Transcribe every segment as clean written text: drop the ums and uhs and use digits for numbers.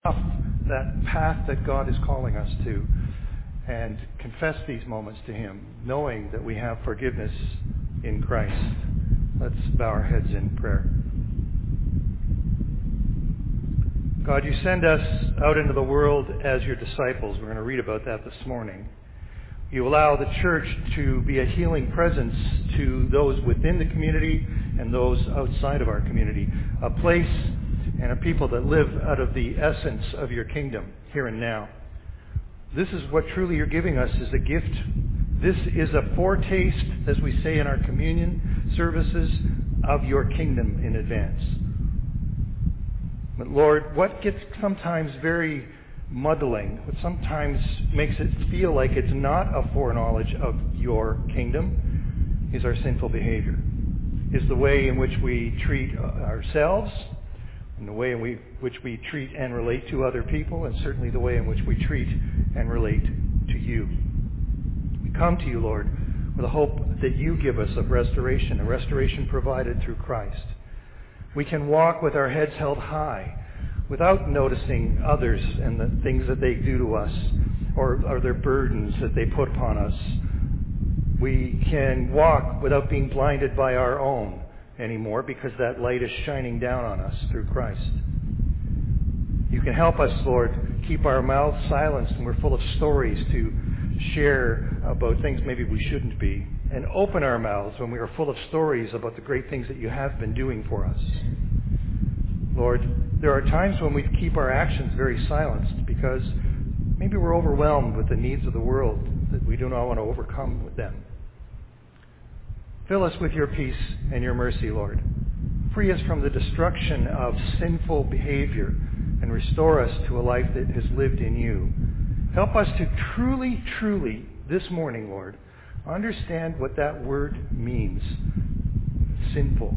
off that path that God is calling us to and confess these moments to Him, knowing that we have forgiveness in Christ. Let's bow our heads in prayer. God, you send us out into the world as your disciples. We're going to read about that this morning. You allow the church to be a healing presence to those within the community and those outside of our community, a place and a people that live out of the essence of your kingdom here and now. This is what truly you're giving us as a gift. This is a foretaste, as we say in our communion services, of your kingdom in advance. But Lord, what gets sometimes very muddling, what sometimes makes it feel like it's not a foreknowledge of your kingdom, is our sinful behavior, is the way in which we treat ourselves, and the way in which we treat and relate to other people, and certainly the way in which we treat and relate to you. We come to you, Lord, with a hope that you give us of restoration, a restoration provided through Christ. We can walk with our heads held high without noticing others and the things that they do to us or their burdens that they put upon us. We can walk without being blinded by our own anymore because that light is shining down on us through Christ. You can help us, Lord, keep our mouths silenced when we're full of stories to share about things maybe we shouldn't be, and open our mouths when we are full of stories about the great things that you have been doing for us. Lord, there are times when we keep our actions very silenced because maybe we're overwhelmed with the needs of the world that we do not want to overcome with them. Fill us with your peace and your mercy, Lord. Free us from the destruction of sinful behavior and restore us to a life that is lived in you. Help us to truly, truly, this morning, Lord, understand what that word means, sinful.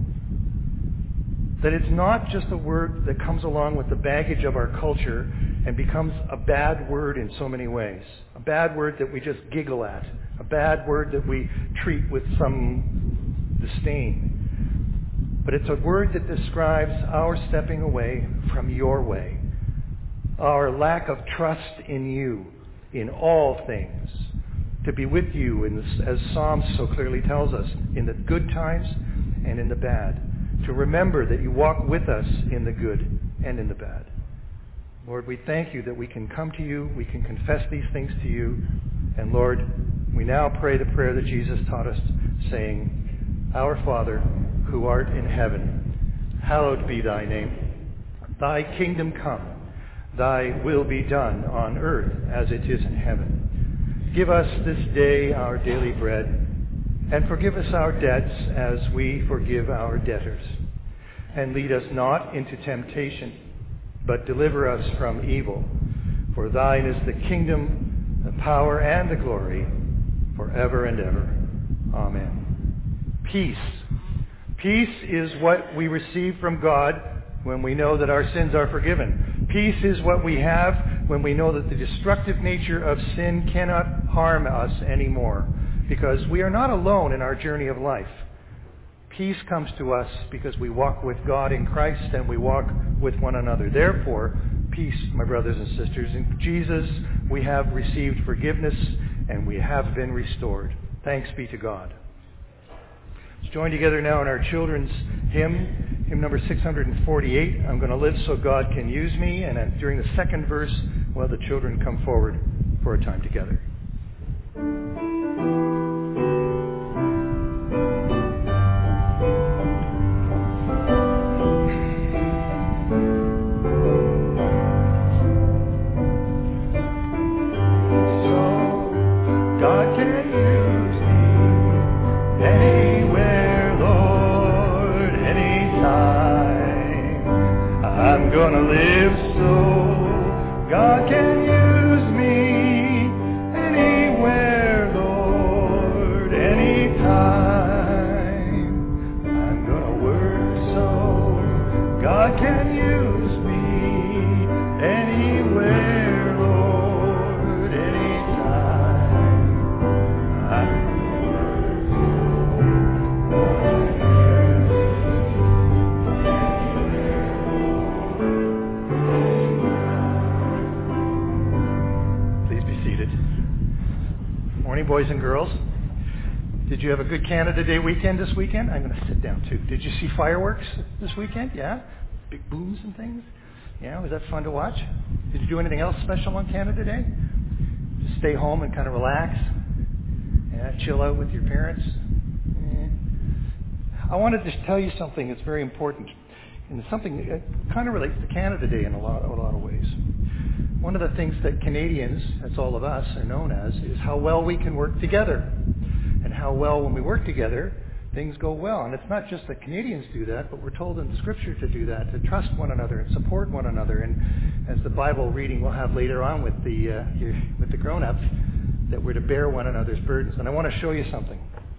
That it's not just a word that comes along with the baggage of our culture and becomes a bad word in so many ways. A bad word that we just giggle at. A bad word that we treat with some disdain. But it's a word that describes our stepping away from your way. Our lack of trust in you in all things. To be with you, as Psalms so clearly tells us, in the good times and in the bad. To remember that you walk with us in the good and in the bad. Lord, we thank you that we can come to you, we can confess these things to you, and Lord, we now pray the prayer that Jesus taught us, saying, Our Father, who art in heaven, hallowed be thy name. Thy kingdom come, thy will be done on earth as it is in heaven. Give us this day our daily bread, and forgive us our debts as we forgive our debtors. And lead us not into temptation, but deliver us from evil. For thine is the kingdom, the power, and the glory, forever and ever. Amen. Peace. Peace is what we receive from God when we know that our sins are forgiven. Peace is what we have when we know that the destructive nature of sin cannot harm us anymore, because we are not alone in our journey of life. Peace comes to us because we walk with God in Christ and we walk with one another. Therefore, peace, my brothers and sisters. In Jesus, we have received forgiveness and we have been restored. Thanks be to God. Let's join together now in our children's hymn, hymn number 648. I'm going to live so God can use me. And then during the second verse, we'll have the children come forward for a time together. Gonna live so God can use me morning, boys and girls. Did you have a good Canada Day weekend this weekend? I'm going to sit down too. Did you see fireworks this weekend? Yeah? Big booms and things? Yeah, was that fun to watch? Did you do anything else special on Canada Day? Just stay home and kind of relax? Yeah, chill out with your parents? Yeah. I wanted to tell you something that's very important. And it's something that kind of relates to Canada Day in a lot of ways. One of the things that Canadians, that's all of us, are known as, is how well we can work together. And how well, when we work together, things go well. And it's not just that Canadians do that, but we're told in Scripture to do that, to trust one another and support one another. And as the Bible reading we'll have later on with the grown-ups, that we're to bear one another's burdens. And I want to show you something.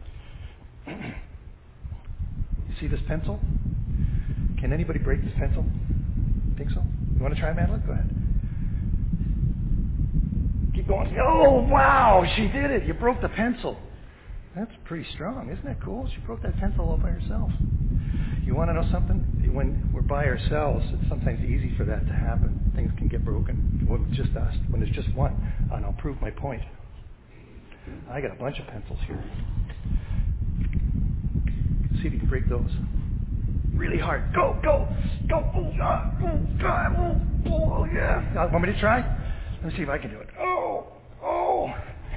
You see this pencil? Can anybody break this pencil? Think so? You want to try, Madeline? Go ahead. Keep going. Oh, wow, she did it. You broke the pencil. That's pretty strong. Isn't that cool? She broke that pencil all by herself. You want to know something? When we're by ourselves, it's sometimes easy for that to happen. Things can get broken. When it's just us. When there's just one. And I'll prove my point. I got a bunch of pencils here. See if you can break those. Really hard. Go, go, go. Oh, God. Oh, God. Oh, yeah. Want me to try? Let me see if I can do it. Oh, oh.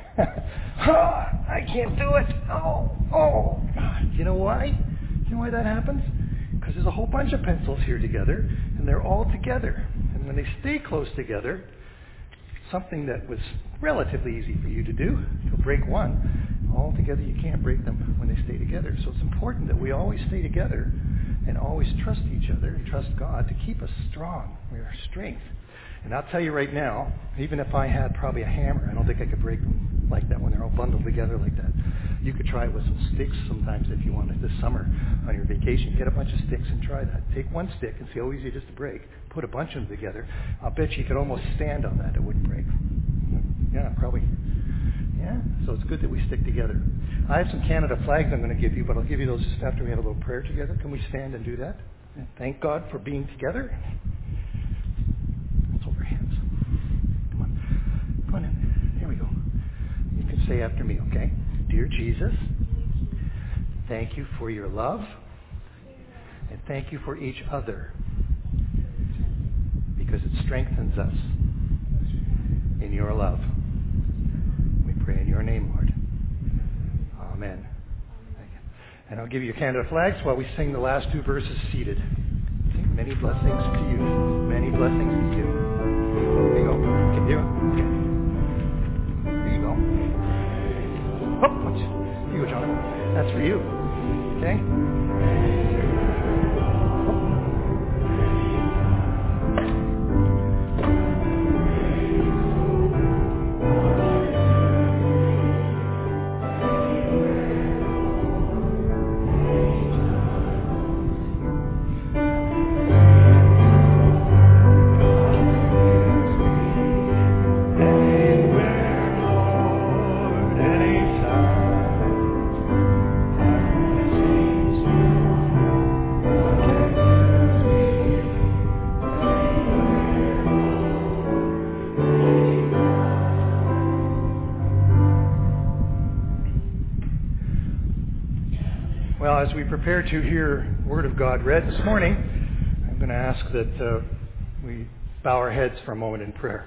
I can't do it. Oh. You know why? You know why that happens? Because there's a whole bunch of pencils here together, and they're all together. And when they stay close together, something that was relatively easy for you to do, you'll break one. All together, you can't break them when they stay together. So it's important that we always stay together and always trust each other and trust God to keep us strong. We are strength. And I'll tell you right now, even if I had probably a hammer, I don't think I could break them like that when they're all bundled together like that. You could try it with some sticks sometimes if you wanted this summer on your vacation. Get a bunch of sticks and try that. Take one stick and see how easy it is to break. Put a bunch of them together. I'll bet you could almost stand on that. It wouldn't break. Yeah, probably. Yeah, so it's good that we stick together. I have some Canada flags I'm going to give you, but I'll give you those just after we have a little prayer together. Can we stand and do that? And thank God for being together. Let's hold our hands. Come on in. Here we go. You can say after me, okay? Dear Jesus, thank you for your love, and thank you for each other, because it strengthens us in your love. We pray in your name, Lord. Amen. And I'll give you Canada flags while we sing the last two verses seated. Many blessings to you. Many blessings to you. There you go. Can you do it? Okay. There you go. Oh, watch. Here you go, Jonathan. That's for you. Okay? As we prepare to hear the Word of God read this morning, I'm going to ask that we bow our heads for a moment in prayer.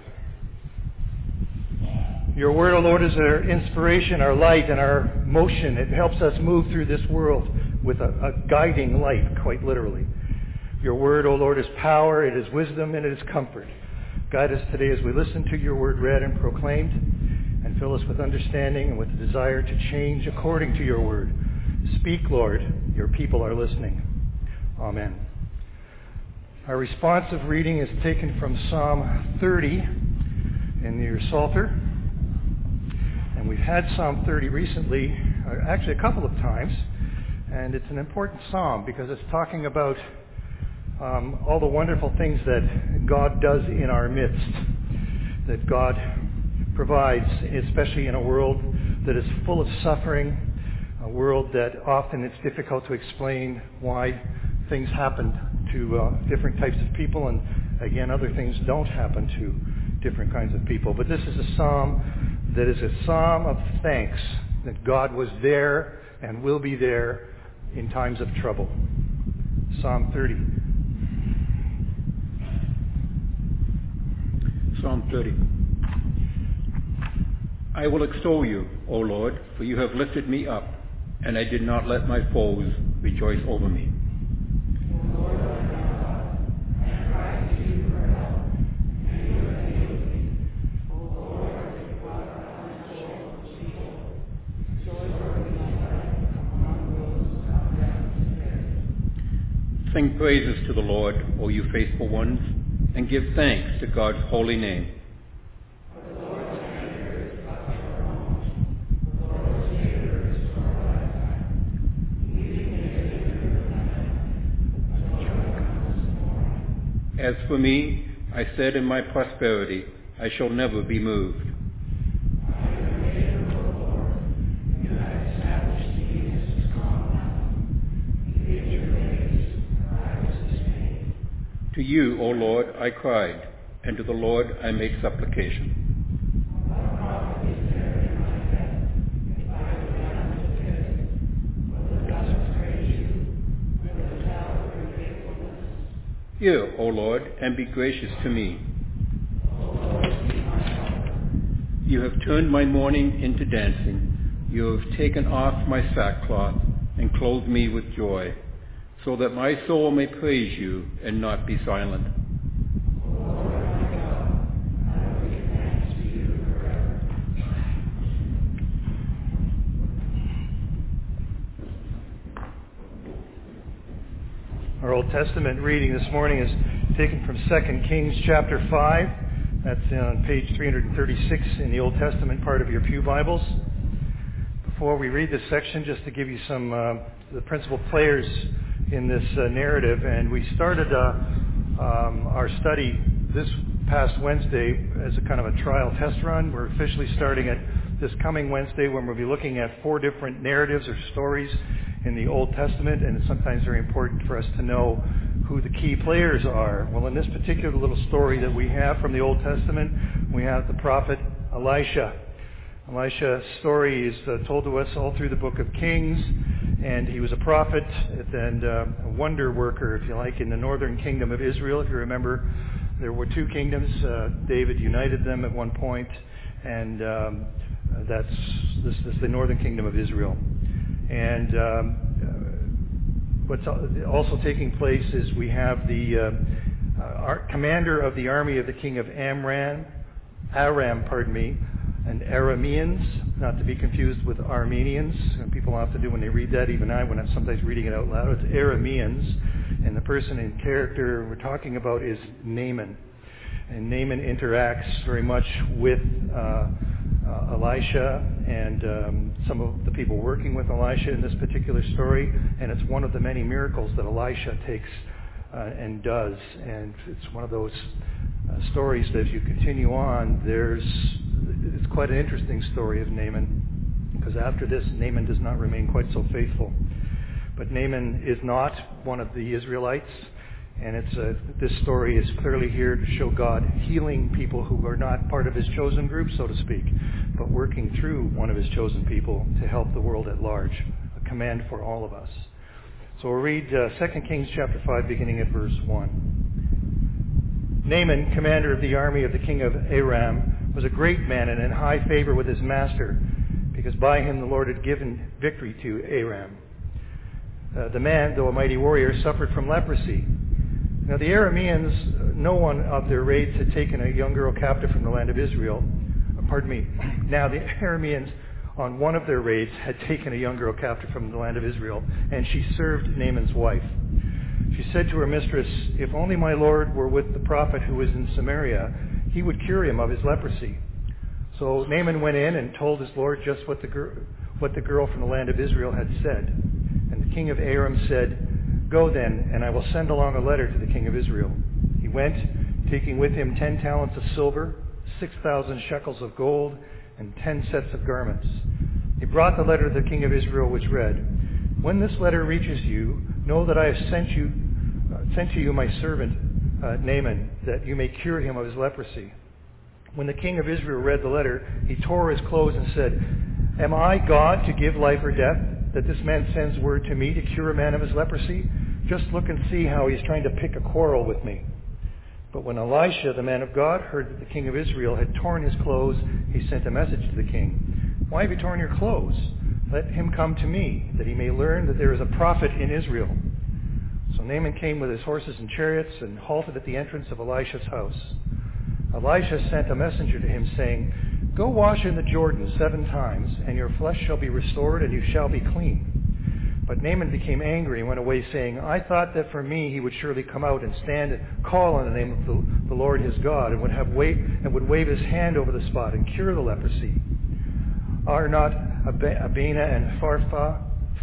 Your Word, O Lord, is our inspiration, our light, and our motion. It helps us move through this world with a guiding light, quite literally. Your Word, O Lord, is power, it is wisdom, and it is comfort. Guide us today as we listen to your Word read and proclaimed, and fill us with understanding and with the desire to change according to your Word. Speak, Lord, your people are listening. Amen. Our responsive reading is taken from Psalm 30 in your Psalter. And we've had Psalm 30 recently, actually a couple of times. And it's an important psalm because it's talking about all the wonderful things that God does in our midst, that God provides, especially in a world that is full of suffering, a world that often it's difficult to explain why things happen to different types of people, and again, other things don't happen to different kinds of people. But this is a psalm that is a psalm of thanks that God was there and will be there in times of trouble. Psalm 30. Psalm 30. I will extol you, O Lord, for you have lifted me up, and I did not let my foes rejoice over me. Sing praises to the Lord, O you faithful ones, and give thanks to God's holy name. As for me, I said in my prosperity, I shall never be moved. To you, O Lord, I cried, and to the Lord I made supplication. Hear, O Lord, and be gracious to me. You have turned my mourning into dancing. You have taken off my sackcloth and clothed me with joy, so that my soul may praise you and not be silent. Our Old Testament reading this morning is taken from 2 Kings chapter 5. That's on page 336 in the Old Testament part of your pew Bibles. Before we read this section, just to give you some the principal players in this narrative, and we started our study this past Wednesday as a kind of a trial test run. We're officially starting it this coming Wednesday, when we'll be looking at 4 different narratives or stories in the Old Testament, and it's sometimes very important for us to know who the key players are. Well, in this particular little story that we have from the Old Testament, we have the prophet Elisha. Elisha's story is told to us all through the book of Kings, and he was a prophet and a wonder worker, if you like, in the northern kingdom of Israel. If you remember, there were 2 kingdoms. David united them at one point, and that's the northern kingdom of Israel. And what's also taking place is we have the commander of the army of the king of Aram, and Arameans, not to be confused with Armenians. And people often do when they read that, even I, when I'm sometimes reading it out loud. It's Arameans, and the person in character we're talking about is Naaman. And Naaman interacts very much with Elisha and some of the people working with Elisha in this particular story, and it's one of the many miracles that Elisha takes and does. And it's one of those stories that if you continue on, it's quite an interesting story of Naaman, because after this, Naaman does not remain quite so faithful. But Naaman is not one of the Israelites, and this story is clearly here to show God healing people who are not part of his chosen group, so to speak, but working through one of his chosen people to help the world at large, a command for all of us. So we'll read 2 Kings chapter 5, beginning at verse 1. Naaman, commander of the army of the king of Aram, was a great man and in high favor with his master, because by him the Lord had given victory to Aram. The man, though a mighty warrior, suffered from leprosy. Now the Arameans, no one of their raids had taken a young girl captive from the land of Israel. Now the Arameans, on one of their raids, had taken a young girl captive from the land of Israel, and she served Naaman's wife. She said to her mistress, "If only my lord were with the prophet who is in Samaria, he would cure him of his leprosy." So Naaman went in and told his lord just what the girl from the land of Israel had said. And the king of Aram said, "Go then, and I will send along a letter to the king of Israel." He went, taking with him 10 talents of silver, 6,000 shekels of gold, and 10 sets of garments. He brought the letter to the king of Israel, which read, "When this letter reaches you, know that I have sent to you my servant Naaman, that you may cure him of his leprosy." When the king of Israel read the letter, he tore his clothes and said, "Am I God to give life or death, that this man sends word to me to cure a man of his leprosy? Just look and see how he's trying to pick a quarrel with me." But when Elisha, the man of God, heard that the king of Israel had torn his clothes, he sent a message to the king. "Why have you torn your clothes? Let him come to me, that he may learn that there is a prophet in Israel." So Naaman came with his horses and chariots and halted at the entrance of Elisha's house. Elisha sent a messenger to him, saying, "Go wash in the Jordan 7 times, and your flesh shall be restored, and you shall be clean." But Naaman became angry and went away, saying, "I thought that for me he would surely come out and stand and call on the name of the Lord his God, and would wave his hand over the spot and cure the leprosy. Are not Abana and Pharpar,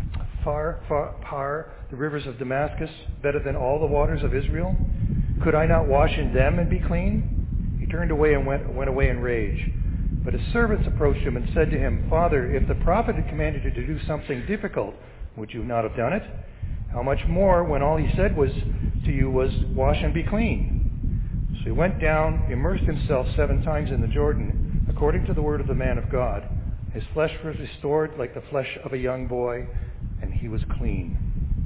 the rivers of Damascus, better than all the waters of Israel? Could I not wash in them and be clean?" He turned away and went away in rage. But his servants approached him and said to him, "Father, if the prophet had commanded you to do something difficult, would you not have done it? How much more when all he said to you was, 'Wash and be clean'?" So he went down, immersed himself 7 times in the Jordan, according to the word of the man of God. His flesh was restored like the flesh of a young boy, and he was clean.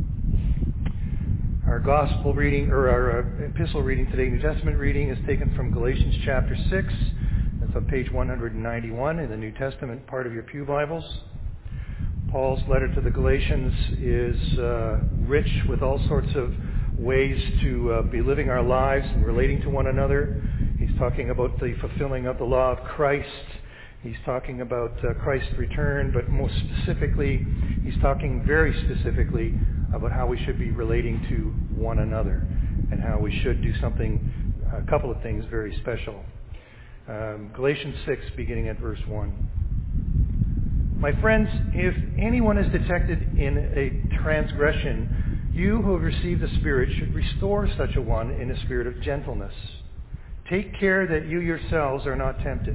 Our gospel reading, or our epistle reading today, New Testament reading, is taken from Galatians chapter 6. That's on page 191 in the New Testament part of your pew Bibles. Paul's letter to the Galatians is rich with all sorts of ways to be living our lives and relating to one another. He's talking about the fulfilling of the law of Christ. He's talking about Christ's return, but most specifically, he's talking very specifically about how we should be relating to one another and how we should do a couple of things very special. Galatians 6, beginning at verse 1. "My friends, if anyone is detected in a transgression, you who have received the Spirit should restore such a one in a spirit of gentleness. Take care that you yourselves are not tempted.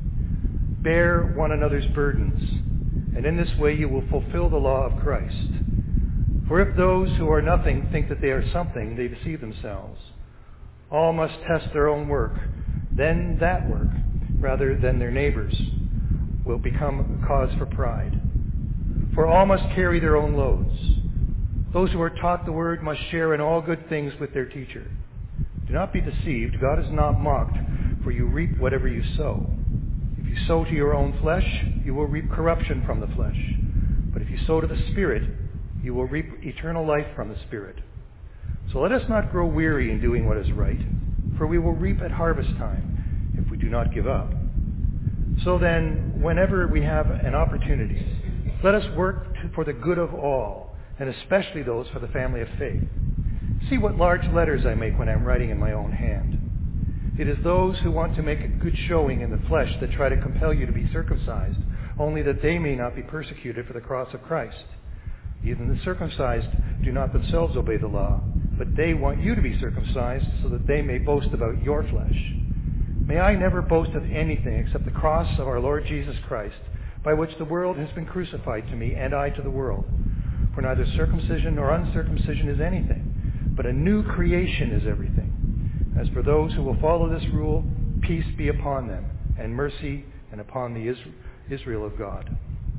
Bear one another's burdens, and in this way you will fulfill the law of Christ. For if those who are nothing think that they are something, they deceive themselves. All must test their own work. Then that work, rather than their neighbor's, will become a cause for pride. For all must carry their own loads. Those who are taught the word must share in all good things with their teacher. Do not be deceived. God is not mocked, for you reap whatever you sow. If you sow to your own flesh, you will reap corruption from the flesh. But if you sow to the Spirit, you will reap eternal life from the Spirit. So let us not grow weary in doing what is right, for we will reap at harvest time if we do not give up. So then, whenever we have an opportunity, let us work for the good of all, and especially those for the family of faith. See what large letters I make when I'm writing in my own hand. It is those who want to make a good showing in the flesh that try to compel you to be circumcised, only that they may not be persecuted for the cross of Christ. Even the circumcised do not themselves obey the law, but they want you to be circumcised so that they may boast about your flesh. May I never boast of anything except the cross of our Lord Jesus Christ, by which the world has been crucified to me and I to the world. For neither circumcision nor uncircumcision is anything, but a new creation is everything. As for those who will follow this rule, peace be upon them, and mercy and upon the Israel of God.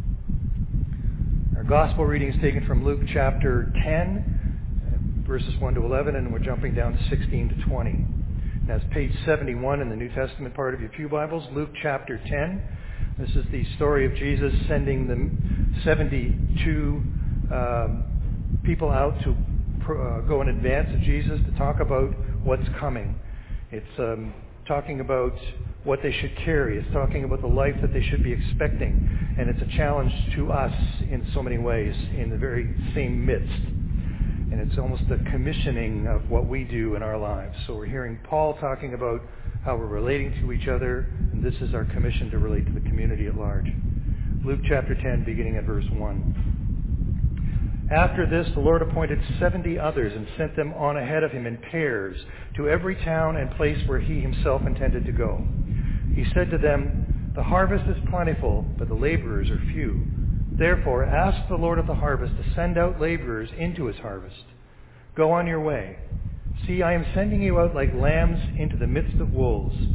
Our gospel reading is taken from Luke chapter 10, verses 1 to 11, and we're jumping down to 16 to 20. That's page 71 in the New Testament part of your pew Bibles, Luke chapter 10. This is the story of Jesus sending the 72 people out to go in advance of Jesus to talk about what's coming. It's talking about what they should carry. It's talking about the life that they should be expecting. And it's a challenge to us in so many ways in the very same midst. And it's almost the commissioning of what we do in our lives. So we're hearing Paul talking about how we're relating to each other, and this is our commission to relate to the community at large. Luke chapter 10, beginning at verse 1. After this, the Lord appointed 70 others and sent them on ahead of him in pairs to every town and place where he himself intended to go. He said to them, "The harvest is plentiful, but the laborers are few. Therefore, ask the Lord of the harvest to send out laborers into his harvest. Go on your way. See, I am sending you out like lambs into the midst of wolves.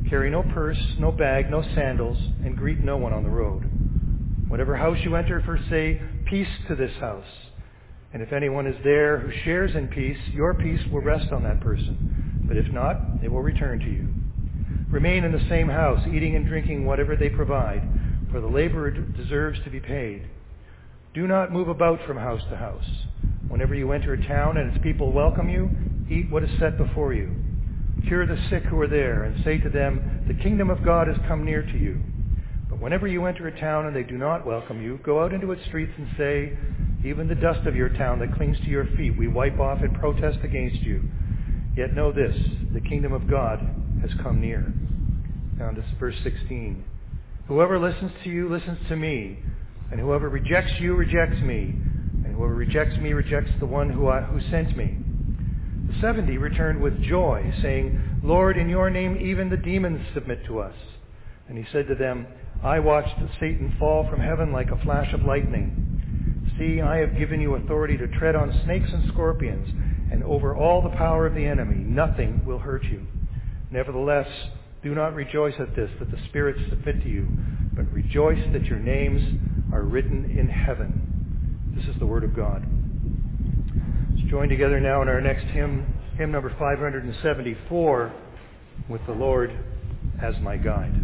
Carry no purse, no bag, no sandals, and greet no one on the road. Whatever house you enter, first say, peace to this house. And if anyone is there who shares in peace, your peace will rest on that person. But if not, it will return to you. Remain in the same house, eating and drinking whatever they provide, for the laborer deserves to be paid. Do not move about from house to house. Whenever you enter a town and its people welcome you, eat what is set before you. Cure the sick who are there, and say to them, the kingdom of God has come near to you. But whenever you enter a town and they do not welcome you, go out into its streets and say, even the dust of your town that clings to your feet we wipe off in protest against you. Yet know this, the kingdom of God has come near. Down to verse 16. Whoever listens to you listens to me, and whoever rejects you rejects me, and whoever rejects me rejects the one who sent me. The 70 returned with joy, saying, Lord, in your name even the demons submit to us. And he said to them, I watched Satan fall from heaven like a flash of lightning. See, I have given you authority to tread on snakes and scorpions, and over all the power of the enemy. Nothing will hurt you. Nevertheless, do not rejoice at this, that the spirits submit to you, but rejoice that your names are written in heaven. This is the word of God. Let's join together now in our next hymn, hymn number 574, with the Lord as my guide.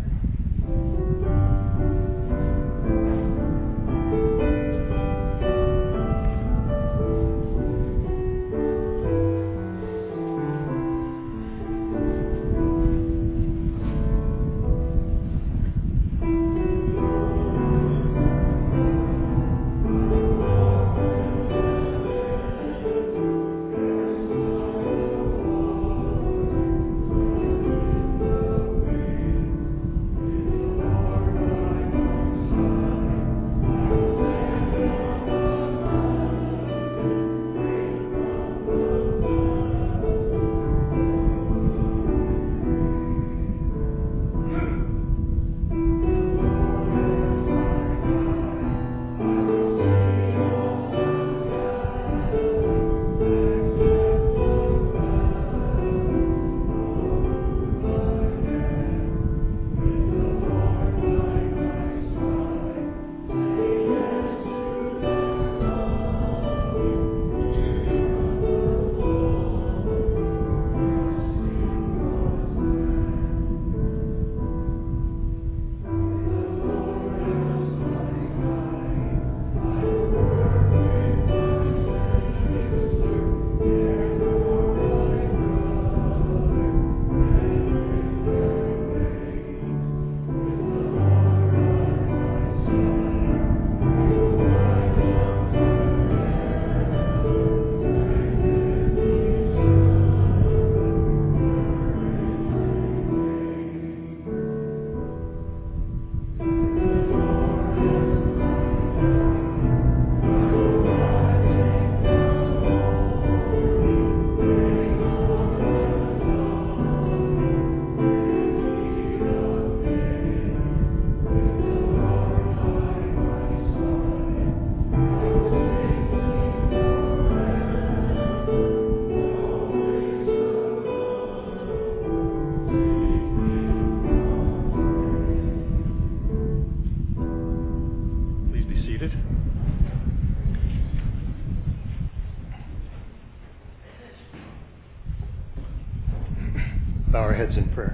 Bow our heads in prayer.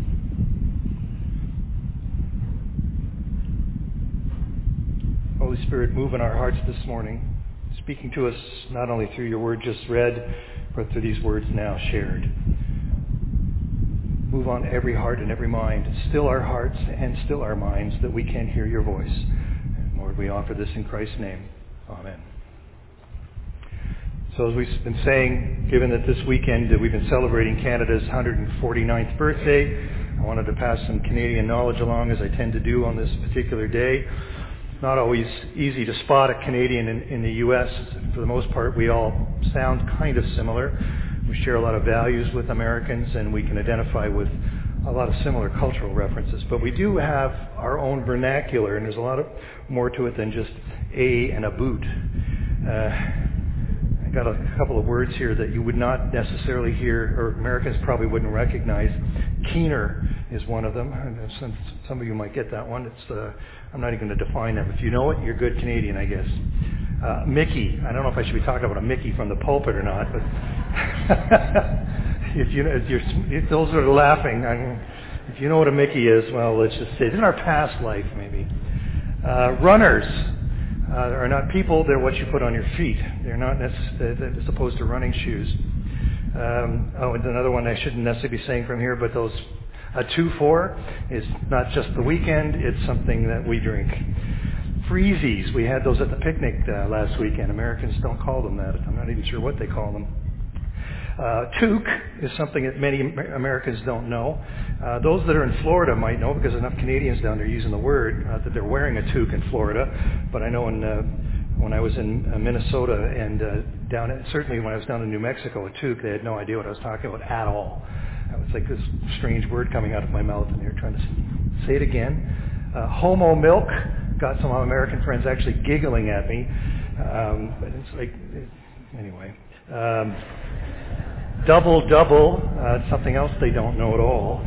Holy Spirit, move in our hearts this morning, speaking to us not only through your word just read, but through these words now shared. Move on every heart and every mind. Still our hearts and still our minds, that we can hear your voice. And Lord, we offer this in Christ's name. Amen. So as we've been saying, given that this weekend we've been celebrating Canada's 149th birthday, I wanted to pass some Canadian knowledge along, as I tend to do on this particular day. Not always easy to spot a Canadian in the U.S. For the most part, we all sound kind of similar. We share a lot of values with Americans, and we can identify with a lot of similar cultural references. But we do have our own vernacular, and there's a lot more to it than just a and a boot. I got a couple of words here that you would not necessarily hear, or Americans probably wouldn't recognize. Keener is one of them. And some of you might get that one. I'm not even going to define them. If you know it, you're good Canadian, I guess. Mickey. I don't know if I should be talking about a Mickey from the pulpit or not, but if those are laughing, if you know what a Mickey is, well, let's just say it's in our past life, maybe. Runners are not people; they're what you put on your feet. They're not necessarily as opposed to running shoes. And another one I shouldn't necessarily be saying from here, but a 2-4 is not just the weekend; it's something that we drink. Freezies, we had those at the picnic last weekend. Americans don't call them that. I'm not even sure what they call them. Toque is something that many Americans don't know. Those that are in Florida might know because enough Canadians down there using the word that they're wearing a toque in Florida. But I know when I was in Minnesota and certainly when I was down in New Mexico, a toque, they had no idea what I was talking about at all. It was like this strange word coming out of my mouth, and they were trying to say it again. Homo milk. Got some American friends actually giggling at me. But it's like, anyway. Double, something else they don't know at all.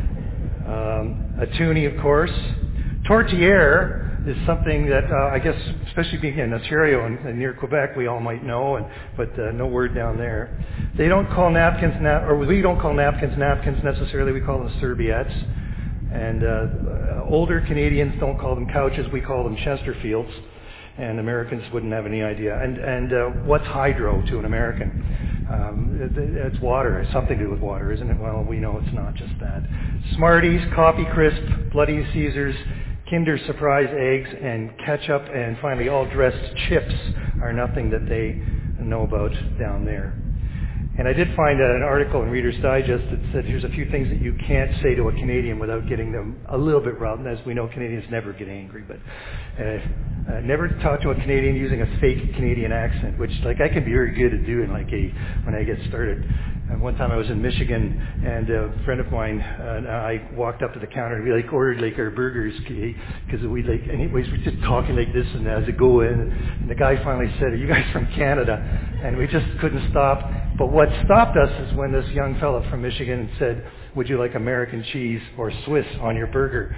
A toonie, of course. Tourtière is something that I guess, especially being in Ontario and near Quebec, we all might know, but no word down there. They don't call napkins, we don't call napkins necessarily, we call them serviettes. And older Canadians don't call them couches, we call them Chesterfields. And Americans wouldn't have any idea. And what's hydro to an American? It's water. It's something to do with water, isn't it? Well, we know it's not just that. Smarties, Coffee Crisp, Bloody Caesars, Kinder Surprise eggs, and ketchup, and finally all dressed chips are nothing that they know about down there. And I did find an article in Reader's Digest that said here's a few things that you can't say to a Canadian without getting them a little bit riled. And as we know, Canadians never get angry, but never talk to a Canadian using a fake Canadian accent, which I can be very good at doing when I get started. And one time I was in Michigan, and a friend of mine and I walked up to the counter and we ordered our burgers because anyways we're just talking like this and as it go in, and the guy finally said, "Are you guys from Canada?" And we just couldn't stop. But what stopped us is when this young fellow from Michigan said, "Would you like American cheese or Swiss on your burger?"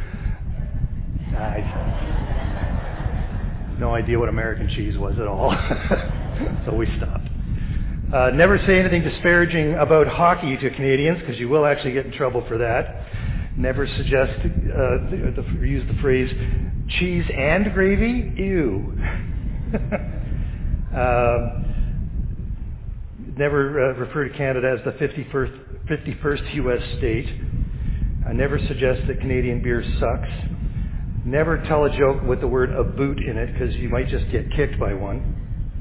No idea what American cheese was at all. So we stopped. Never say anything disparaging about hockey to Canadians, because you will actually get in trouble for that. Never suggest, use the phrase, cheese and gravy? Ew. Never refer to Canada as the 51st U.S. state. Never suggest that Canadian beer sucks. Never tell a joke with the word "a boot" in it, because you might just get kicked by one.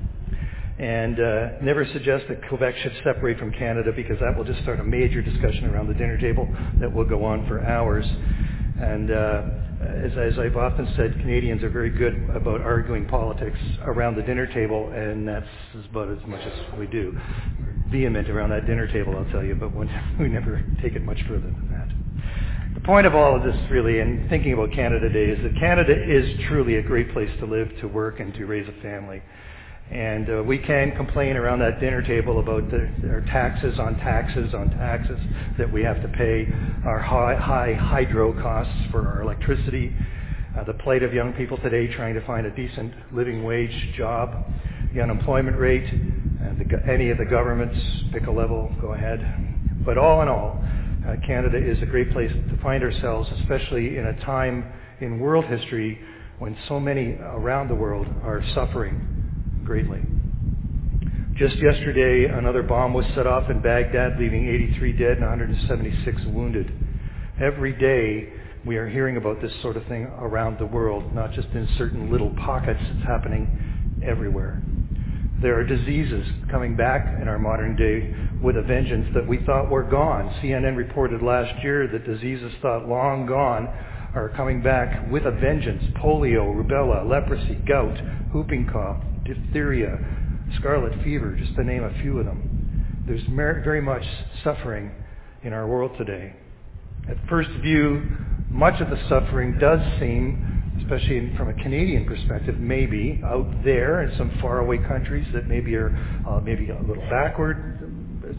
And never suggest that Quebec should separate from Canada, because that will just start a major discussion around the dinner table that will go on for hours. And as I've often said, Canadians are very good about arguing politics around the dinner table, and that's about as much as we do. We're vehement around that dinner table, I'll tell you, but we never take it much further than that. The point of all of this, really, and thinking about Canada today, is that Canada is truly a great place to live, to work, and to raise a family. And we can complain around that dinner table about our taxes on taxes that we have to pay, our high hydro costs for our electricity, the plight of young people today trying to find a decent living wage job, the unemployment rate, and any of the governments, pick a level, go ahead. But all in all, Canada is a great place to find ourselves, especially in a time in world history when so many around the world are suffering greatly. Just yesterday, another bomb was set off in Baghdad, leaving 83 dead and 176 wounded. Every day, we are hearing about this sort of thing around the world, not just in certain little pockets. It's happening everywhere. There are diseases coming back in our modern day with a vengeance that we thought were gone. CNN reported last year that diseases thought long gone are coming back with a vengeance. Polio, rubella, leprosy, gout, whooping cough, diphtheria, scarlet fever, just to name a few of them. There's very much suffering in our world today. At first view, much of the suffering does seem, especially from a Canadian perspective, maybe out there in some faraway countries that maybe are maybe a little backward,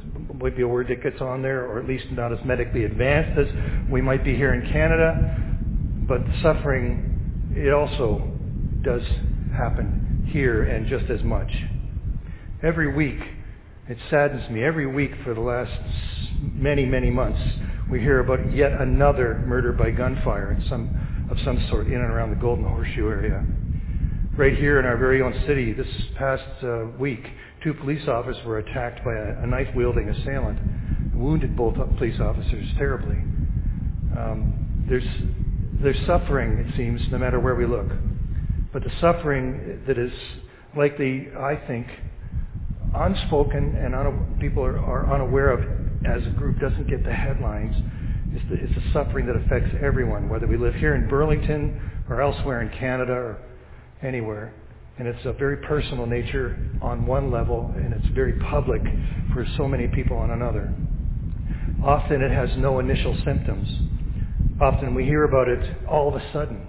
might be a word that gets on there, or at least not as medically advanced as we might be here in Canada. But suffering, it also does happen here, and just as much. Every week, it saddens me, every week for the last many, many months, we hear about yet another murder by gunfire of some sort in and around the Golden Horseshoe area. Right here in our very own city, this past week, 2 police officers were attacked by a knife-wielding assailant, wounded both police officers terribly. There's suffering, it seems, no matter where we look. But the suffering that is likely, I think, unspoken and people are unaware of as a group, doesn't get the headlines. It's the suffering that affects everyone, whether we live here in Burlington or elsewhere in Canada or anywhere. And it's a very personal nature on one level, and it's very public for so many people on another. Often it has no initial symptoms. Often we hear about it all of a sudden.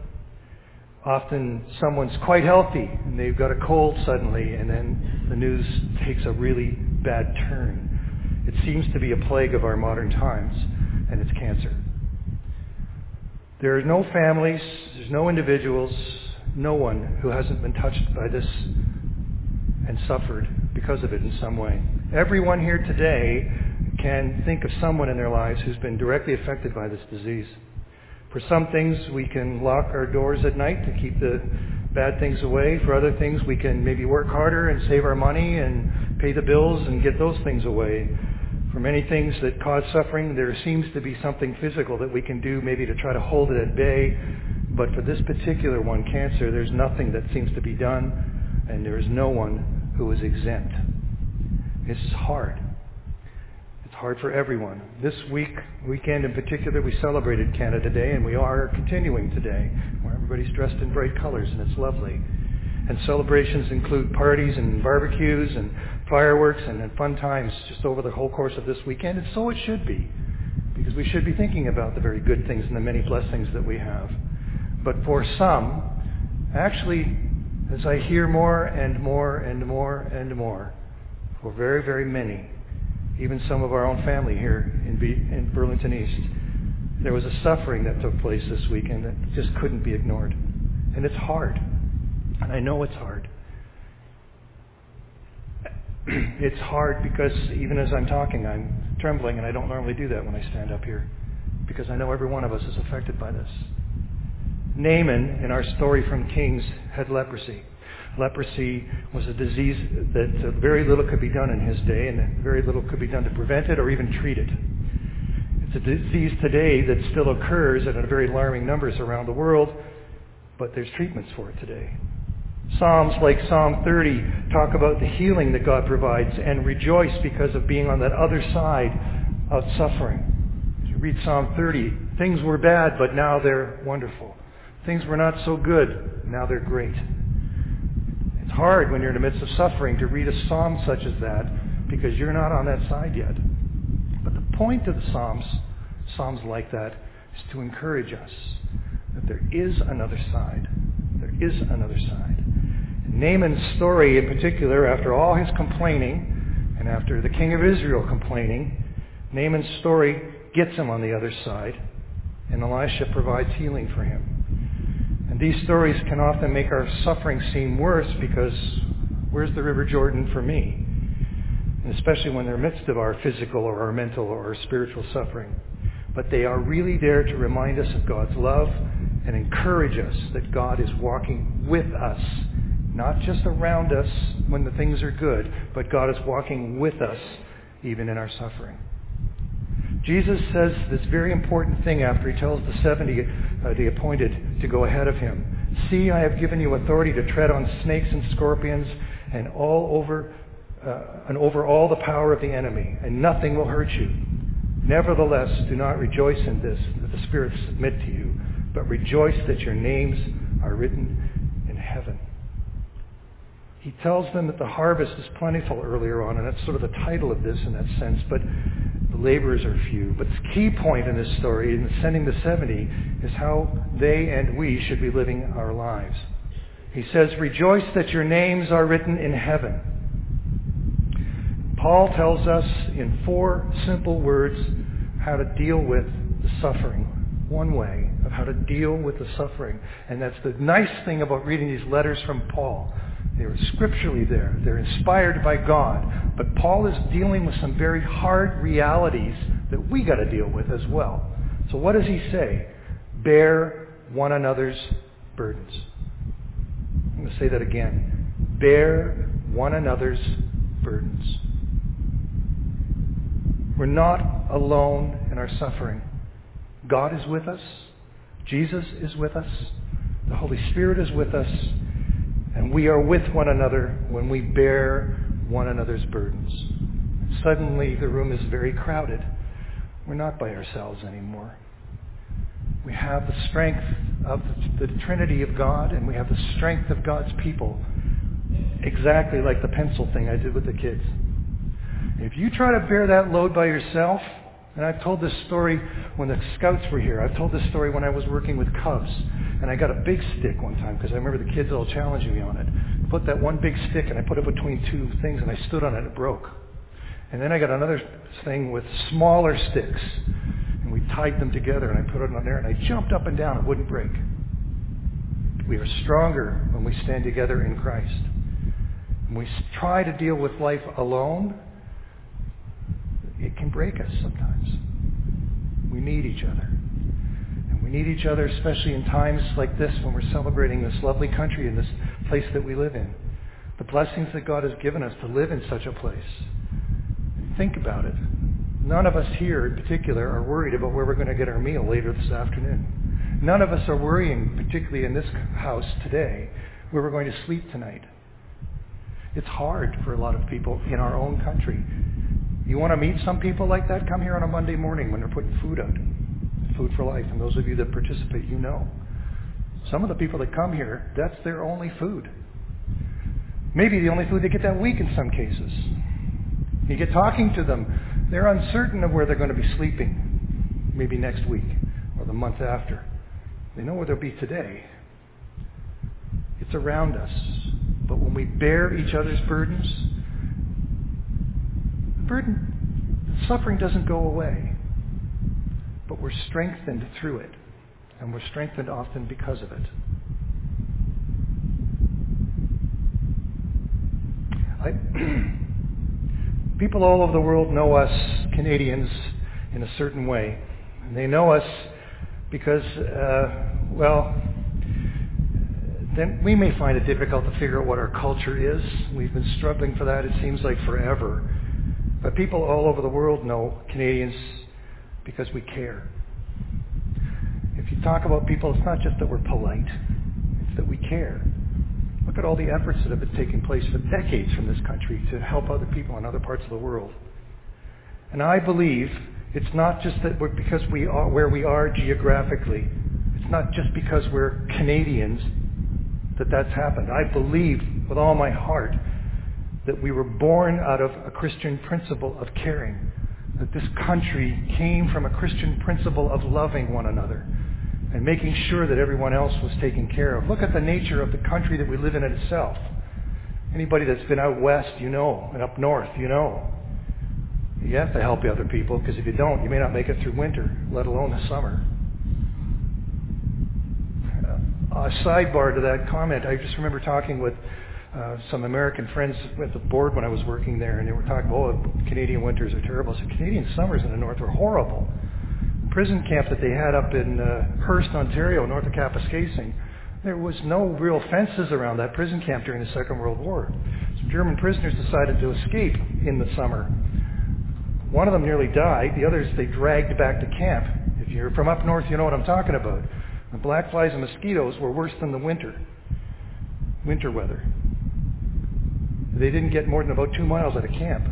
Often someone's quite healthy and they've got a cold suddenly, and then the news takes a really bad turn. It seems to be a plague of our modern times, and it's cancer. There are no families, there's no individuals, no one who hasn't been touched by this and suffered because of it in some way. Everyone here today can think of someone in their lives who's been directly affected by this disease. For some things, we can lock our doors at night to keep the bad things away. For other things, we can maybe work harder and save our money and pay the bills and get those things away. For many things that cause suffering, there seems to be something physical that we can do maybe to try to hold it at bay. But for this particular one, cancer, there's nothing that seems to be done, and there is no one who is exempt. This is hard. It's hard for everyone. This weekend in particular, we celebrated Canada Day, and we are continuing today, where everybody's dressed in bright colors, and it's lovely. And celebrations include parties and barbecues and fireworks and fun times just over the whole course of this weekend, and so it should be, because we should be thinking about the very good things and the many blessings that we have. But for some, actually, as I hear more and more and more and more, for very, very many, even some of our own family here in Burlington East, there was a suffering that took place this weekend that just couldn't be ignored. And it's hard. And I know it's hard. It's hard because even as I'm talking, I'm trembling, and I don't normally do that when I stand up here, because I know every one of us is affected by this. Naaman, in our story from Kings, had leprosy. Leprosy was a disease that very little could be done in his day, and very little could be done to prevent it or even treat it. It's a disease today that still occurs at very alarming numbers around the world, but there's treatments for it today. Psalms like Psalm 30 talk about the healing that God provides and rejoice because of being on that other side of suffering. As you read Psalm 30, things were bad, but now they're wonderful. Things were not so good, now they're great. It's hard when you're in the midst of suffering to read a psalm such as that, because you're not on that side yet. But the point of the psalms like that, is to encourage us that there is another side. There is another side. Naaman's story in particular, after all his complaining, and after the king of Israel complaining, Naaman's story gets him on the other side, and Elisha provides healing for him. And these stories can often make our suffering seem worse, because where's the River Jordan for me? And especially when they're midst of our physical or our mental or our spiritual suffering. But they are really there to remind us of God's love and encourage us that God is walking with us, not just around us when the things are good, but God is walking with us even in our suffering. Jesus says this very important thing after he tells the 70 the appointed to go ahead of him. See, I have given you authority to tread on snakes and scorpions and over all the power of the enemy, and nothing will hurt you. Nevertheless, do not rejoice in this, that the spirits submit to you, but rejoice that your names are written in heaven. He tells them that the harvest is plentiful earlier on, and that's sort of the title of this in that sense, but the laborers are few. But the key point in this story, in sending the 70, is how they and we should be living our lives. He says, rejoice that your names are written in heaven. Paul tells us in 4 simple words how to deal with the suffering. One way of how to deal with the suffering. And that's the nice thing about reading these letters from Paul. They're scripturally there. They're inspired by God. But Paul is dealing with some very hard realities that we got to deal with as well. So what does he say? Bear one another's burdens. I'm going to say that again. Bear one another's burdens. We're not alone in our suffering. God is with us. Jesus is with us. The Holy Spirit is with us. And we are with one another when we bear one another's burdens. Suddenly the room is very crowded. We're not by ourselves anymore. We have the strength of the Trinity of God, and we have the strength of God's people. Exactly like the pencil thing I did with the kids. If you try to bear that load by yourself, and I've told this story when the scouts were here. I've told this story when I was working with Cubs. And I got a big stick one time because I remember the kids all challenging me on it. I put that one big stick and I put it between 2 things and I stood on it and it broke. And then I got another thing with smaller sticks. And we tied them together and I put it on there and I jumped up and down. It wouldn't break. We are stronger when we stand together in Christ. When we try to deal with life alone, it can break us sometimes. We need each other. And we need each other especially in times like this when we're celebrating this lovely country and this place that we live in. The blessings that God has given us to live in such a place. Think about it. None of us here in particular are worried about where we're going to get our meal later this afternoon. None of us are worrying, particularly in this house today, where we're going to sleep tonight. It's hard for a lot of people in our own country. You want to meet some people like that? Come here on a Monday morning when they're putting food out. Food for Life. And those of you that participate, you know. Some of the people that come here, that's their only food. Maybe the only food they get that week in some cases. You get talking to them, they're uncertain of where they're going to be sleeping. Maybe next week or the month after. They know where they'll be today. It's around us. But when we bear each other's burdens, the suffering doesn't go away, but we're strengthened through it, and we're strengthened often because of it. People all over the world know us Canadians in a certain way, and they know us because, then we may find it difficult to figure out what our culture is. We've been struggling for that, it seems like, forever. But people all over the world know Canadians because we care. If you talk about people, it's not just that we're polite, it's that we care. Look at all the efforts that have been taking place for decades from this country to help other people in other parts of the world. And I believe it's not just that because we are where we are geographically. It's not just because we're Canadians that that's happened. I believe with all my heart that we were born out of a Christian principle of caring. That this country came from a Christian principle of loving one another and making sure that everyone else was taken care of. Look at the nature of the country that we live in itself. Anybody that's been out west, you know, and up north, you know. You have to help the other people, because if you don't, you may not make it through winter, let alone the summer. A sidebar to that comment, I just remember talking with some American friends at the board when I was working there, and they were talking, Canadian winters are terrible. So Canadian summers in the north were horrible. The prison camp that they had up in Hearst, Ontario, north of Kapuskasing, there was no real fences around that prison camp during the Second World War. Some German prisoners decided to escape in the summer. One of them nearly died. The others they dragged back to camp. If you're from up north, you know what I'm talking about. The black flies and mosquitoes were worse than the winter weather. They didn't get more than about 2 miles out of camp.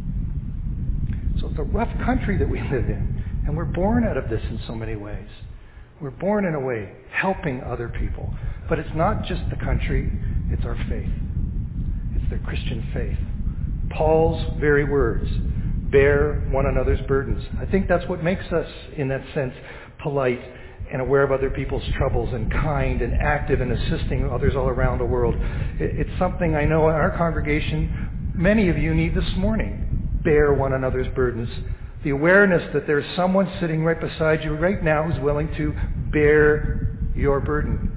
So it's a rough country that we live in. And we're born out of this in so many ways. We're born in a way helping other people. But it's not just the country, it's our faith. It's the Christian faith. Paul's very words, bear one another's burdens. I think that's what makes us, in that sense, polite and aware of other people's troubles and kind and active in assisting others all around the world. It's something I know in our congregation many of you need this morning. bear one another's burdens. The awareness that there's someone sitting right beside you right now who's willing to bear your burden.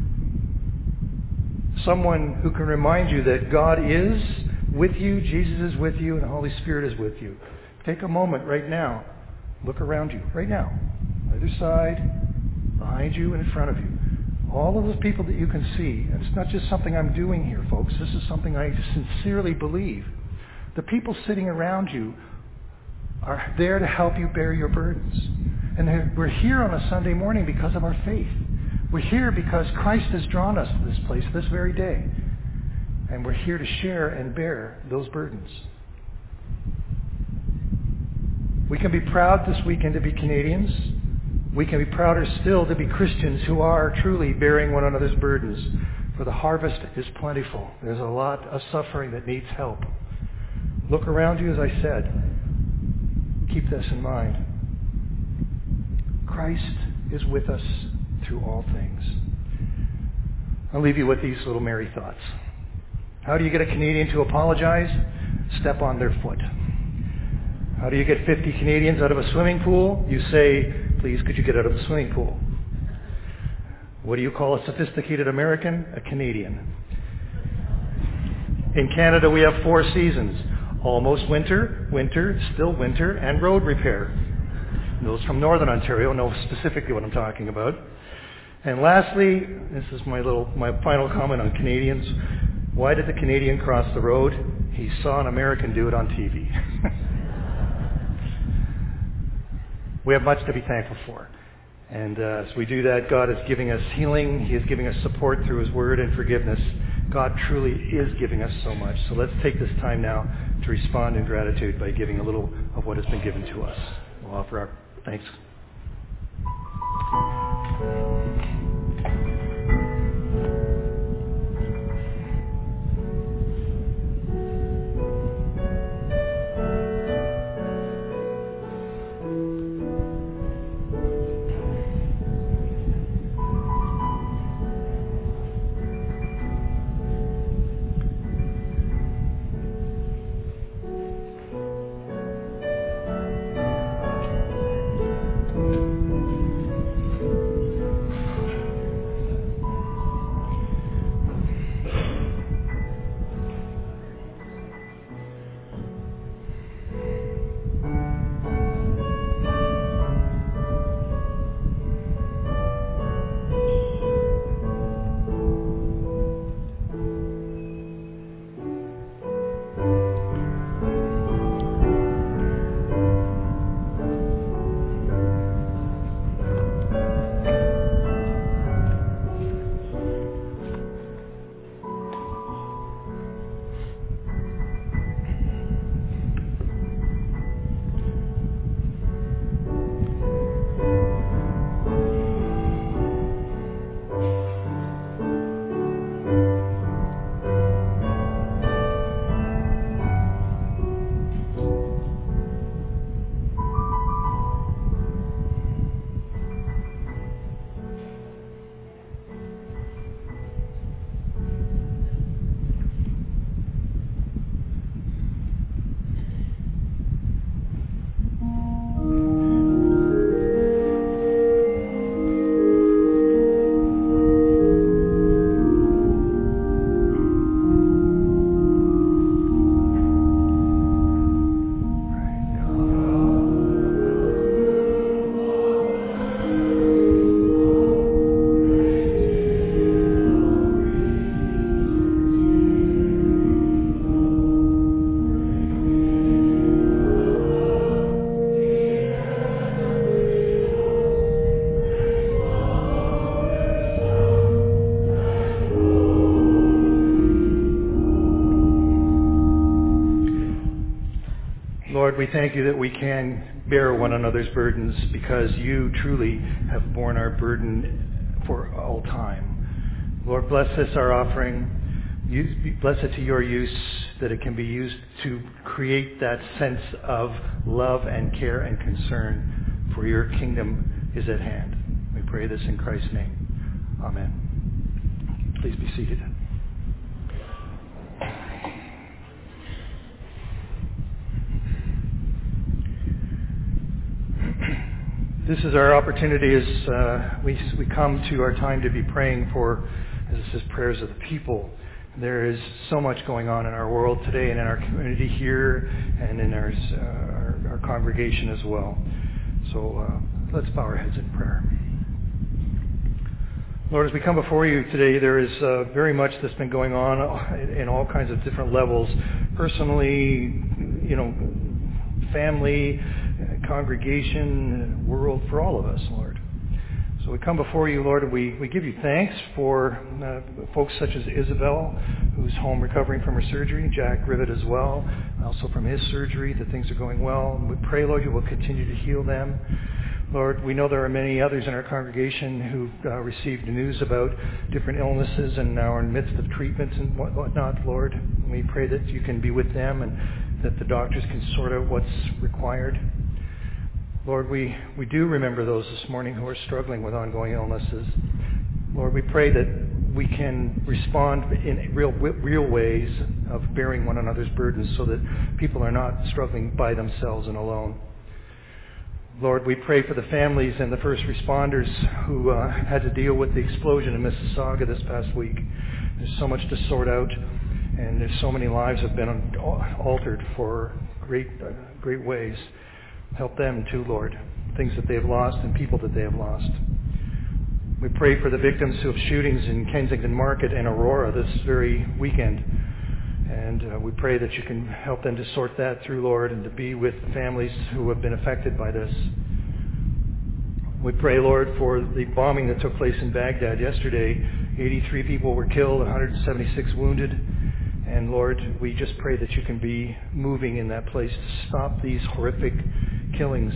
Someone who can remind you that God is with you, Jesus is with you, and the Holy Spirit is with you. Take a moment right now. Look around you right now. Either side, behind you, and in front of you. All of those people that you can see. And it's not just something I'm doing here, folks. This is something I sincerely believe. The people sitting around you are there to help you bear your burdens. And we're here on a Sunday morning because of our faith. We're here because Christ has drawn us to this place this very day. And we're here to share and bear those burdens. We can be proud this weekend to be Canadians. We can be prouder still to be Christians who are truly bearing one another's burdens. For the harvest is plentiful. There's a lot of suffering that needs help. Look around you, as I said. Keep this in mind. Christ is with us through all things. I'll leave you with these little merry thoughts. How do you get a Canadian to apologize? Step on their foot. How do you get 50 Canadians out of a swimming pool? You say, please, could you get out of the swimming pool? What do you call a sophisticated American? A Canadian. In Canada, we have 4 seasons. Almost winter, winter, still winter, and road repair. Those from Northern Ontario know specifically what I'm talking about. And lastly, this is my final comment on Canadians. Why did the Canadian cross the road? He saw an American do it on TV. We have much to be thankful for. And as we do that, God is giving us healing. He is giving us support through His Word and forgiveness. God truly is giving us so much. So let's take this time now to respond in gratitude by giving a little of what has been given to us. We'll offer our thanks. Lord, we thank you that we can bear one another's burdens because you truly have borne our burden for all time. Lord, bless this, our offering. Bless it to your use, that it can be used to create that sense of love and care and concern, for your kingdom is at hand. We pray this in Christ's name. Amen. Please be seated. This is our opportunity as we come to our time to be praying for, as it says, prayers of the people. There is so much going on in our world today and in our community here and in our congregation as well. So let's bow our heads in prayer. Lord, as we come before you today, there is very much that's been going on in all kinds of different levels. Personally, family, congregation, world, for all of us, Lord. So we come before you, Lord, and we give you thanks for folks such as Isabel, who's home recovering from her surgery, Jack Rivet as well, also from his surgery, that things are going well. And we pray, Lord, you will continue to heal them. Lord, we know there are many others in our congregation who've received news about different illnesses and now are in the midst of treatments and whatnot, Lord. We pray that you can be with them and that the doctors can sort out what's required. Lord, we do remember those this morning who are struggling with ongoing illnesses. Lord, we pray that we can respond in real ways of bearing one another's burdens so that people are not struggling by themselves and alone. Lord, we pray for the families and the first responders who had to deal with the explosion in Mississauga this past week. There's so much to sort out, and there's so many lives have been altered for great ways. Help them too, Lord, things that they have lost and people that they have lost. We pray for the victims of shootings in Kensington Market and Aurora this very weekend. And we pray that you can help them to sort that through, Lord, and to be with families who have been affected by this. We pray, Lord, for the bombing that took place in Baghdad yesterday. 83 people were killed, 176 wounded. And Lord, we just pray that you can be moving in that place to stop these horrific killings.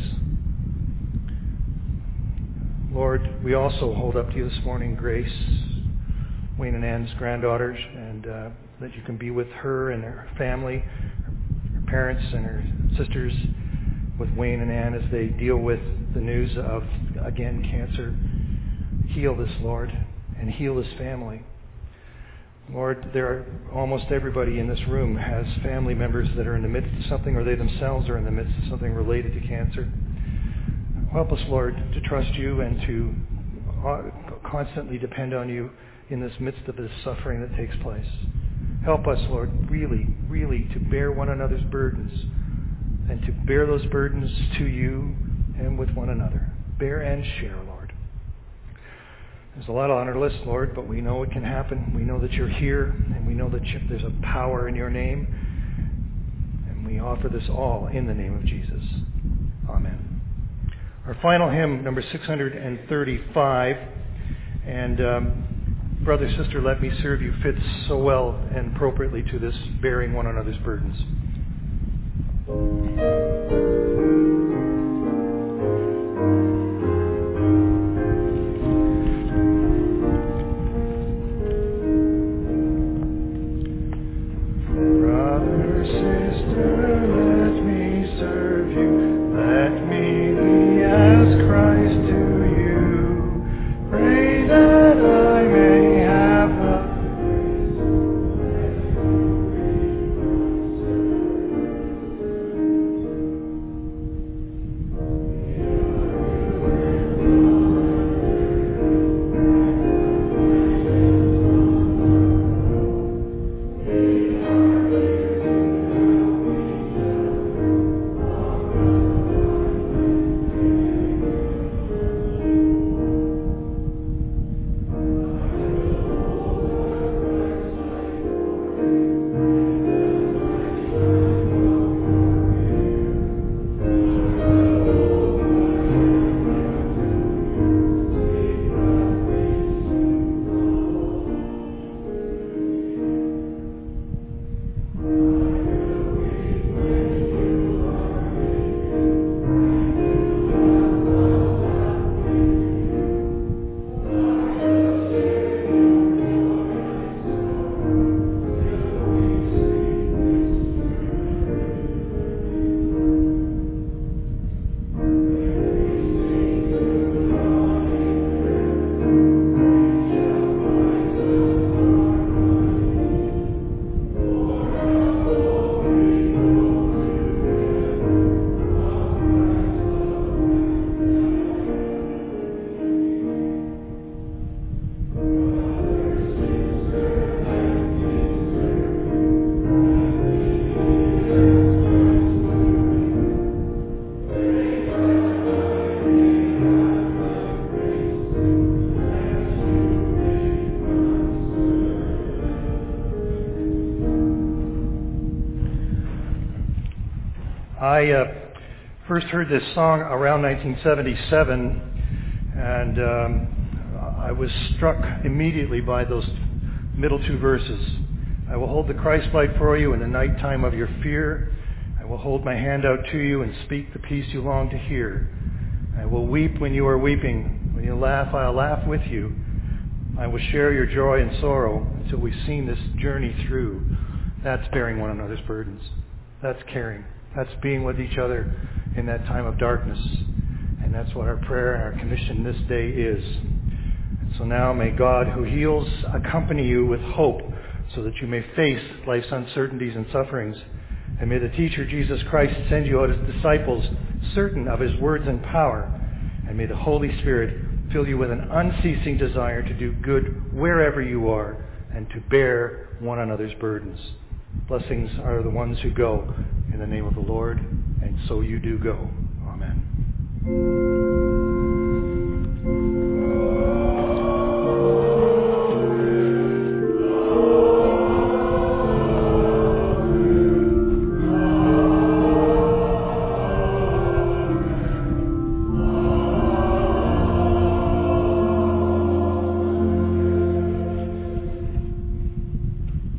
Lord, we also hold up to you this morning Grace, Wayne and Ann's granddaughter, and that you can be with her and her family, her parents and her sisters, with Wayne and Ann as they deal with the news of, again, cancer. Heal this, Lord, and heal this family. Lord, almost everybody in this room has family members that are in the midst of something, or they themselves are in the midst of something related to cancer. Help us, Lord, to trust you and to constantly depend on you in this midst of this suffering that takes place. Help us, Lord, really, really to bear one another's burdens and to bear those burdens to you and with one another. Bear and share, Lord. There's a lot on our list, Lord, but we know it can happen. We know that you're here, and we know that there's a power in your name. And we offer this all in the name of Jesus. Amen. Our final hymn, number 635, and Brother, Sister, Let Me Serve You fits so well and appropriately to this bearing one another's burdens. I first heard this song around 1977, and I was struck immediately by those middle two verses. I will hold the Christ light for you in the night time of your fear. I will hold my hand out to you and speak the peace you long to hear. I will weep when you are weeping. When you laugh, I'll laugh with you. I will share your joy and sorrow until we've seen this journey through. That's bearing one another's burdens. That's caring. That's being with each other in that time of darkness. And that's what our prayer and our commission this day is. And so now may God who heals accompany you with hope so that you may face life's uncertainties and sufferings. And may the teacher Jesus Christ send you out as disciples, certain of his words and power. And may the Holy Spirit fill you with an unceasing desire to do good wherever you are and to bear one another's burdens. Blessings are the ones who go in the name of the Lord, and so you do go. Amen.